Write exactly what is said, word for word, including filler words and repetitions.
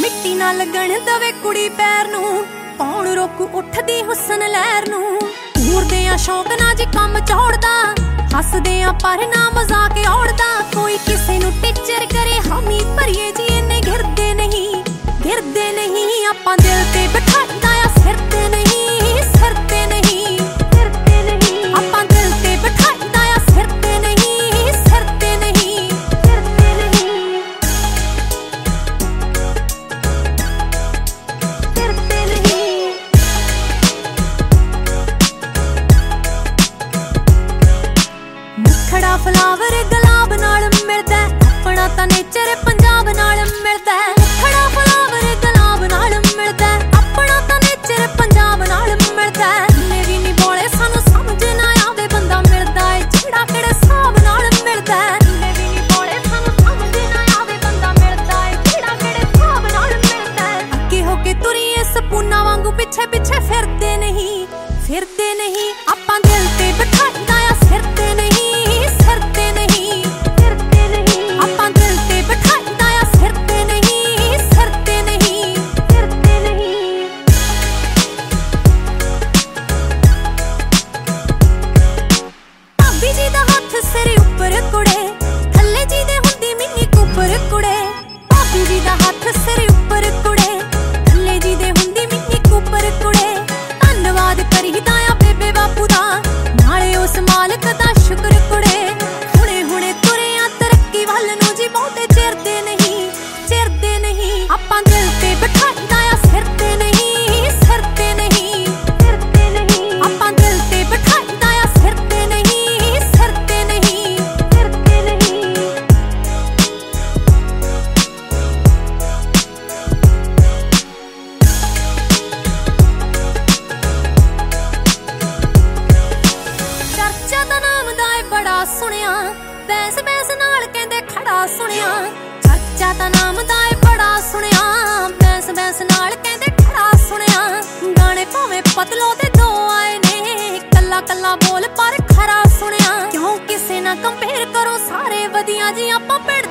ਮਿੱਟੀ ਨਾ ਲੱਗਣ ਦਵੇ ਕੁੜੀ ਪੈਰ ਨੂੰ, ਕੌਣ ਰੋਕੂ ਉੱਠਦੀ ਹੁਸਨ ਲਹਿਰ ਨੂੰ। ਘੂਰਦੇ ਆ ਸ਼ੌਕ ਨਾ ਜੇ ਕੰਮ ਚੌੜਦਾ, ਹੱਸਦੇ ਆ ਪਰ ਨਾ ਮਜ਼ਾਕ ਔੜਦਾ। ਕੋਈ ਕਿਸੇ ਨੂੰ ਟੀਚਰ ਕਰੇ ਹਾਮੀ ਭਰੀਏ ਜੀ ਇਹਨੇ ਘਿਰਦੇ ਨਹੀਂ, ਘਿਰਦੇ ਨਹੀਂ। ਆਪਾਂ ਦਿਲ ਤੇ ਬਿਠਾਈਦਾ ਆ ਸਿਰ ਤੇ ਨਹੀਂ, ਸਿਰ ਤੇ ਨਹੀਂ, ਸਿਰ ਤੇ ਨਹੀਂ। ਆਪਾਂ ਦਿਲ ਤੇ ਬਿਠਾਈਦਾ ਆ ਸਿਰ ਤੇ ਨਹੀਂ, ਸਿਰ ਤੇ ਨਹੀਂ, ਸਿਰ ਤੇ ਨਹੀਂ, ਸਿਰ ਤੇ ਨਹੀਂ। ਮੁਖੜਾ ਫਲਾਵਰ ਗੁਲਾਬ ਨਾਲ ਮਿਲਦਾ, ਆਪਣਾ ਤਾਂ ਨੇਚਰ ਪੰਜਾਬ ਨਾਲ ਮਿਲਦਾ। ਮੁਖੜਾ ਫਲਾਵਰ ਗੁਲਾਬ ਨਾਲ ਮਿਲਦਾ, ਆਪਣਾ ਤਾਂ ਨੇਚਰ ਪੰਜਾਬ ਨਾਲ ਮਿਲਦਾ। ਜਿੰਨੇ ਵੀ ਨੀ ਬੋਲੇ ਸਾਨੂੰ ਸਮਝ ਨਾ ਆਵੇ, ਬੰਦਾ ਮਿਲਦਾ ਏ ਜਿਹੜਾ ਕਿਹੜੇ ਹਿਸਾਬ ਨਾਲ ਮਿਲਦਾ। ਜਿੰਨੇ ਵੀ ਨੀ ਬੋਲੇ ਸਾਨੂੰ ਸਮਝ ਨਾ ਆਵੇ, ਬੰਦਾ ਮਿਲਦਾ ਏ ਜਿਹੜਾ ਕਿਹੜੇ ਹਿਸਾਬ ਨਾਲ ਮਿਲਦਾ। ਅੱਗੇ ਹੋ ਕੇ ਤੁਰੀਏ ਸਪੂਨਾ ਵਾਂਗੂ, ਪਿੱਛੇ ਪਿੱਛੇ ਫਿਰਦੇ ਨਹੀਂ, ਫਿਰਦੇ ਨਹੀਂ। ਆਪਾਂ ਦਿਲ ਤੇ ਬਿਠਾਈਦਾ ਆ ਸਿਰ ਤੇ ਨਹੀਂ, ਸਿਰ ਤੇ ਨਹੀਂ, ਸਿਰ ਤੇ ਨਹੀਂ। ਆਪਾਂ ਦਿਲ ਤੇ ਬਿਠਾਈਦਾ ਆ ਸਿਰ ਤੇ ਨਹੀਂ, ਸਿਰ ਤੇ ਨਹੀਂ, ਸਿਰ ਤੇ ਨਹੀਂ। ਭਾਬੀ ਜੀ ਦਾ ਹੱਥ ਸਿਰ ਉੱਪਰ ਕੁੜੇ, ਥੱਲੇ ਜੀ ਦੇ ਹੁੰਦੀ ਮਿੰਨੀ ਕੁੱਪਰ ਕੁੜੇ। ਭਾਬੀ ਜੀ ਦਾ ਹੱਥ ਸਿਰ ਉੱਪਰ ਕੁੜੇ, ਥੱਲੇ ਜੀ ਦੇ ਹੁੰਦੀ ਮਿੰਨੀ ਕੁੱਪਰ ਕੁੜੇ। ਧੰਨਵਾਦ ਕਰੀਦਾ ਆ ਬੇਬੇ ਬਾਪੂ ਦਾ, ਨਾਲੇ ਉਸ ਮਾਲਕ ਦਾ ਸ਼ੁਕਰ ਕੁੜੇ। ਹੁਣੇ ਹੁਣੇ ਤੁਰੇ ਆ ਤਰੱਕੀ ਵੱਲ ਨੂੰ ਜੀ, ਬਹੁਤੇ ਚਿਰਦੇ ਨਹੀਂ, ਚਿਰਦੇ ਨਹੀਂ। ਆਪਾਂ ਦਿਲ ਤੇ ਬਿਠਾਈਦਾ ਆ ਸਿਰ ਤੇ ਨਹੀਂ, ਸਿਰ ਤੇ ਨਹੀਂ, ਸਿਰ ਤੇ ਨਹੀਂ। ਆਪਾਂ ਦਿਲ ਤੇ ਬਿਠਾਈਦਾ ਆ ਸਿਰ ਤੇ ਨਹੀਂ, ਸਿਰ ਤੇ ਨਹੀਂ, ਸਿਰ ਤੇ ਨਹੀਂ। ਚਰਚਾ ਤਾਂ ਨਾਮ ਦਾ ਏ ਬੜਾ ਸੁਣਿਆ, ਬੈਸ ਬੈਸ ਨਾਲ ਕਹਿੰਦੇ ਖੜਾ ਸੁਣਿਆ। ਚਰਚਾ ਤਾਂ ਨਾਮ ਦਾ ਏ ਬੜਾ ਸੁਣਿਆ, ਬੈਸ ਬੈਸ ਨਾਲ ਕਹਿੰਦੇ ਖੜਾ ਸੁਣਿਆ। ਗਾਣੇ ਭਾਵੇਂ ਪਤਲੋ ਦੇ ਦੋ ਆਏ ਨੇ, ਕੱਲਾ ਕੱਲਾ ਬੋਲ ਪਰ ਖਰਾ ਸੁਣਿਆ। ਕਿਉਂ ਕਿਸੇ ਨਾ ਕੰਪੇਅਰ ਕਰੋ, ਸਾਰੇ ਵਧੀਆ ਜੀ ਆਪਾਂ